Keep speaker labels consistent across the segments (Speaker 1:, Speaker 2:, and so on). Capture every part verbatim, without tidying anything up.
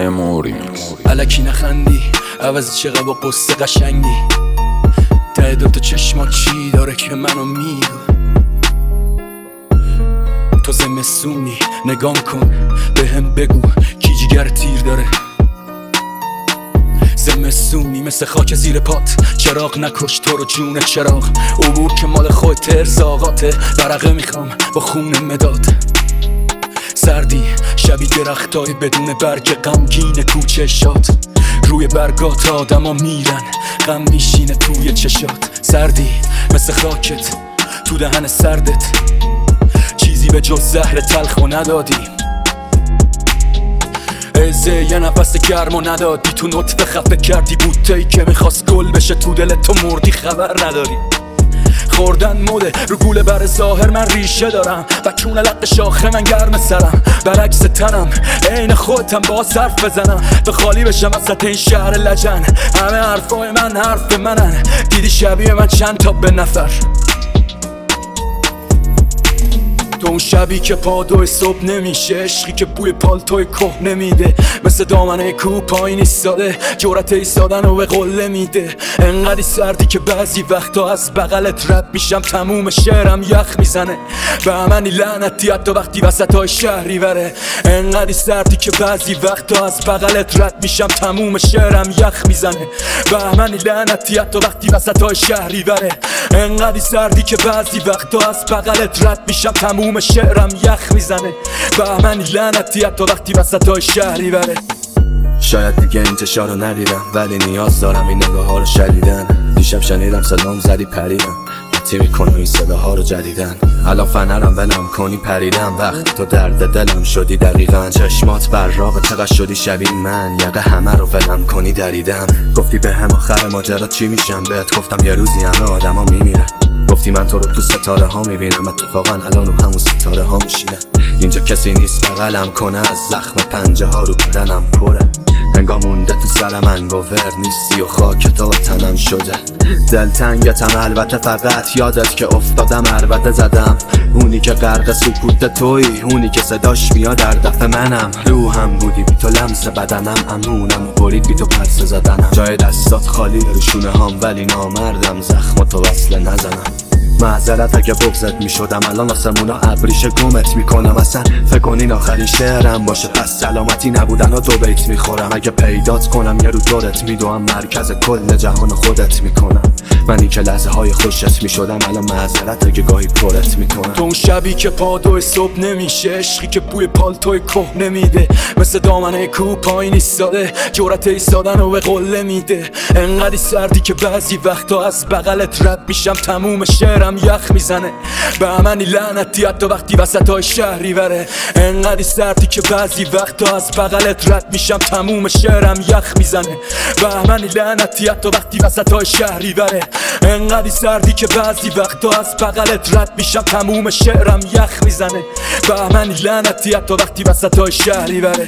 Speaker 1: اموریکس.
Speaker 2: الکی نخندی عوض چقدر با قصه قشنگی، ته دوتا چشما چی داره که منو میگو. تو زمستونی نگام کن به هم بگو کی جیگر تیر داره. زمستونی مثل خاک زیر پات، چراغ نکش تو رو جون چراغ. عبور که مال خود ترس آقاته، برقه میخوام با خون مداد. سردی شبیه درختای بدون برگ غمگین کوچه شاد. روی برگات آدم ها میرن، غم میشینه توی چشات. سردی مثل خاکت تو دهن سردت، چیزی به جز زهر تلخو ندادی. ازه یه نفس گرمو ندادی، تو نطفه خفه کردی بوته‌ای که میخواست گل بشه. تو دل تو مردی خبر نداری. خوردن موده رو گوله بر ظاهر، من ریشه دارم و کون لق شاخه من گرم سرم. برعکس تنم عین خودتم با صرف بزنم تا خالی بشم وسط این شهر لجن. همه حرفای من حرف منن، دیدی شبیه من چند تا به نفر. تو اون شبی که پادوی صبح نمیشه، عشقی که بوی پالتوی که نمیده. مثل دامنه کو پایین ایستاده، جرأت ایستادن رو به قله میده. انقدی سردی که بعضی وقتا از بغلت رد میشم، تموم شعرم یخ میزنه. به همنی لعنتی حتی وقتی وسط های شهری وره. انقدی سردی که بعضی وقتا از بغلت رد میشم، تموم شعرم یخ میزنه. به همنی لعنتی حتی وقتی وسط های شهری وره. انقدی سردی که بعضی وقتا از بغلت رد میشم، تموم شعرم یخ میزنه. بهمنی لعنتی حتی وقتی وسط های شهری بره.
Speaker 3: شاید دیگه انتشار رو ندیدم، ولی نیاز دارم این نگاه ها رو شدیدن. دیشب شنیدم صدام زدی پریدم، حتی میکنم این صداها رو جدیدن. الان فنرم ولم کنی پریدم، وقت تو درد دلم شدی دقیقا. چشمات براق چقدر شدی شبیه من، یقه همه رو ولم کنی دریدم. گفتی به هم آخر ماجرا چی میشم، بهت گفتم یه روزی همه آدم ها میمیرن. گفتی من تو رو تو ستاره ها میبینم، اتفاقا الان رو همون ستاره ها میشینم. اینجا کسی نیست بغلم کنه، از زخم پنجه ها رو بدنم پره. انگار مونده تو سر من گوور نیستی و خاک تو تنم شده. دلتنگتم البته، فقط یادت که افتادم عربده زدم. اونی که غرق سکوت تویی، اونی که صداش میاد در دفع منم. روحم بودی بی تو لمس بدنم، امونم برید بی تو پرسه زدنم. جای دستات خالی رو شونه هام، ولی نامردم زخم تو وصله نزنم. معذرت اگه بغضت میشدم، الان آسمونا ابریشه گمت میکنم. اصلا فکر کنین آخرین شعرم باشه، پس سلامتی نبودن و دو بیت میخورم. اگه پیدات کنم یه رو دورت میدوام، مرکز کل جهان خودت میکنم. منی که لحظه های خوشت میشدم، الان معذرت اگه گاهی پرت میکنم.
Speaker 2: تو اون شبی که پادوی صبح نمیشه، عشقی که بوی پالتوی که نمیده. مثل دامنه کو پایین ایستاده، جرأت ایستادن رو به قله میده. انقدی سردی که بعضی وقتا از بغلت رد میشم، تموم شعرم یخ میزنه. به همنی لعنتی حتی وقتی وسط های شهری وره. انقدی سردی که بعضی وقتا از بغلت رد میشم، تموم شعرم یخ میزنه. به همنی لعنتی حتی وقتی وسط های شهری وره. انقدی سردی که بعضی وقتا از بغلت رد میشم، تموم شعرم یخ میزنه. به همنی لعنتی حتی وقتی وسط های شهری وره.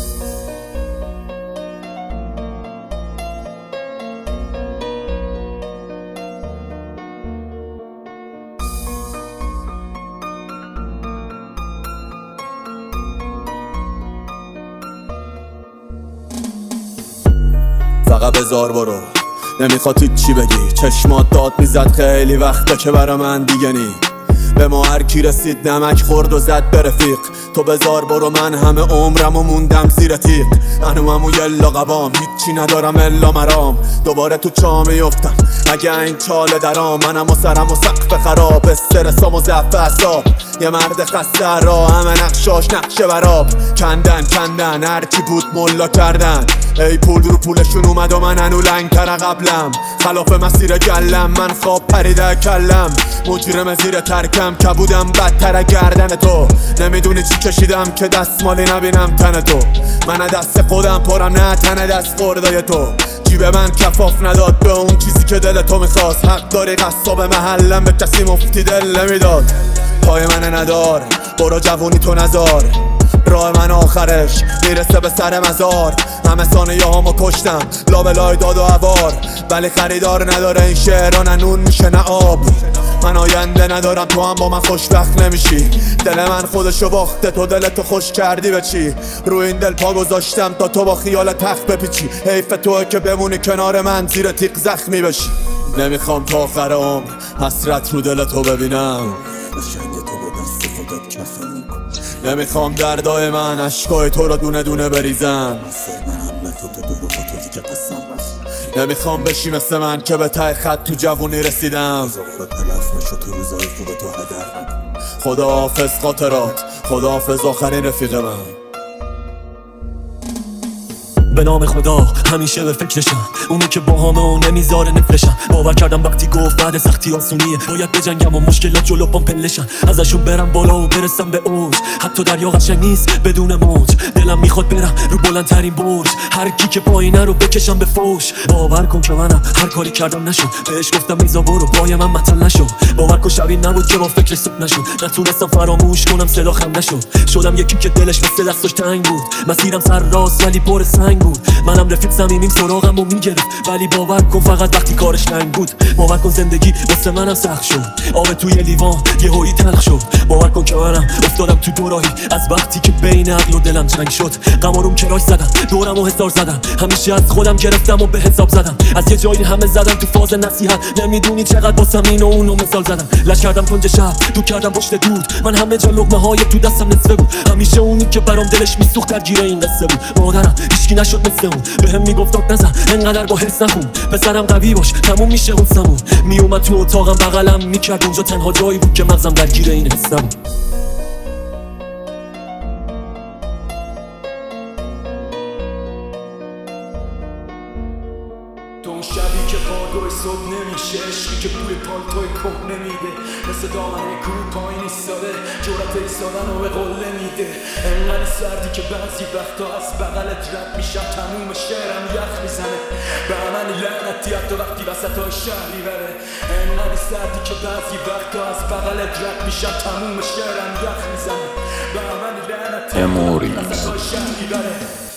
Speaker 4: فقط بذار برو، نمیخواد هیچی بگی. چشمات داد میزد خیلی وقته که برا من دیگه نی. به ما هر کی رسید نمک خورد و زد به رفیق. تو بذار برو، من همه عمرم و موندم زیر تیغ. منو همو یلا قبام، هیچی ندارم الا مرام. دوباره تو چا میفتم اگه این چاله درام. منم و سرم و سقف خراب، استرسام و ضعف اعصاب. یه مرد خسته را همه نقشاش نقشه براب. کندن کندن هرچی بود ملا کردن. ای پول رو پولشون اومد و من هنو لنگتر قبلم. خلاف مسیر گلم، من خواب پریده کلم. مجرم زیر ترکم که بودم بدتر گردن تو. نمیدونی چی کشیدم که دستمالی نبینم تن تو. من دست خودم پرم نه تن دست خوردای تو. جیب من کفاف نداد به اون چیزی که دل تو میخواست. حق داری قصاب محلم به کسی مفتی دل نمیداد. پای من ندار، برو جوونی تو نزار. راه من آخرش میرسه به سر مزار. همه ثانیه هامو کشتم لابلای داد و عوار. ولی خریدار نداره این شعرها، نه نون میشه نه آب. من آینده ندارم تو هم با من خوشبخت نمیشی. دل من خودشو باخته تو دلتو خوش کردی به چی؟ رو این دل پا گذاشتم تا تو با خیال تخت بپیچی. حیف توه که بمونی کنار من زیر تیغ زخمی بشی. نمیخوام تا آخر عمر حسرت رو دل تو ببینم، قشنگ تو با دست خودت کفن. نمیخوام دردای من عشقای تو رو دونه دونه بریزم. نمیخوام بشی مثل من که به ته خط تو جوونی رسیدم. خدا حافظ خاطرات، خدا حافظ آخرین رفیق من.
Speaker 1: به نام خدا همیشه به فکرشم، اونی که باهامه و نمیذاره نفرشم. باور کردم وقتی گفت بعد سختی آسونیه، باید بجنگم و مشکلات جلو پام پلشن. ازشون برم بالا و برسم به اوج، حتی دریا قشنگ نیست بدون موج. دلم میخواد برم رو بلندترین برج، هر کی که پایینه رو بکشم به فوش. باور کن که منم هر کاری کردم نشد، بهش گفتم میزا برو پای من متل نشد. باور کن شبی نبود که با فکرش صبح نشد، نتونستم فراموش کنم صدا خم نشد. شدم یکی که دلش مثل دستش تنگ بود، مسیرم سر راست ولی پر سنگ بود. منم رفیق صمیمیم سراغم و میگرفت، ولی باور کن فقط وقتی کارش لنگ بود. باور کن زندگی واسه منم سخت شد، آب توی لیوان یه هایی تلخ شد. باور کن که منم افتادم تو دوراهی از وقتی که بین عقل و دلم جنگ شد. قماروم کراش زدم، دورم و حسار زدم، همیشه از خودم گرفتم و به حساب زدم. از یه جایی همه زدم تو فاز نصیحت، نمیدونی چقدر باسم این و اونو مثال زدم. لش کردم کنج شب تو کردم پشت دود، من همه جا لقمه های تو دستم نصفه بود. همیشه اونی که برام دلش میسوخت در گیره این قصه بود. مادرم هیچکی نشد مثل اون، بهم میگفت داد نزن انقدر با حس نخون، پسرم قوی باش تموم میشه اون سمون. میومد تو اتاقم بغلم میکرد، اونجا تنها جایی بود که مغزم درگیر این حس نبود.
Speaker 2: تو اون شبی که پادوی صبح نمیشه، عشقی که بوی پالتوی که نمیده، مثل دامنه کوه پایین ایستاده، جرأت ایستادن رو به قله میده. انقدر سردی که بعضی وقتا از بغلت رد میشم، تموم شعرم یخ میزنه. به من لعنتی حتی وقتی وسط های شهری بره. انقدر سردی که بعضی وقتا از بغلت رد میشم، تموم شعرم یخ میزنه. به من لعنتی حتی وقتی وسط های شهری بره.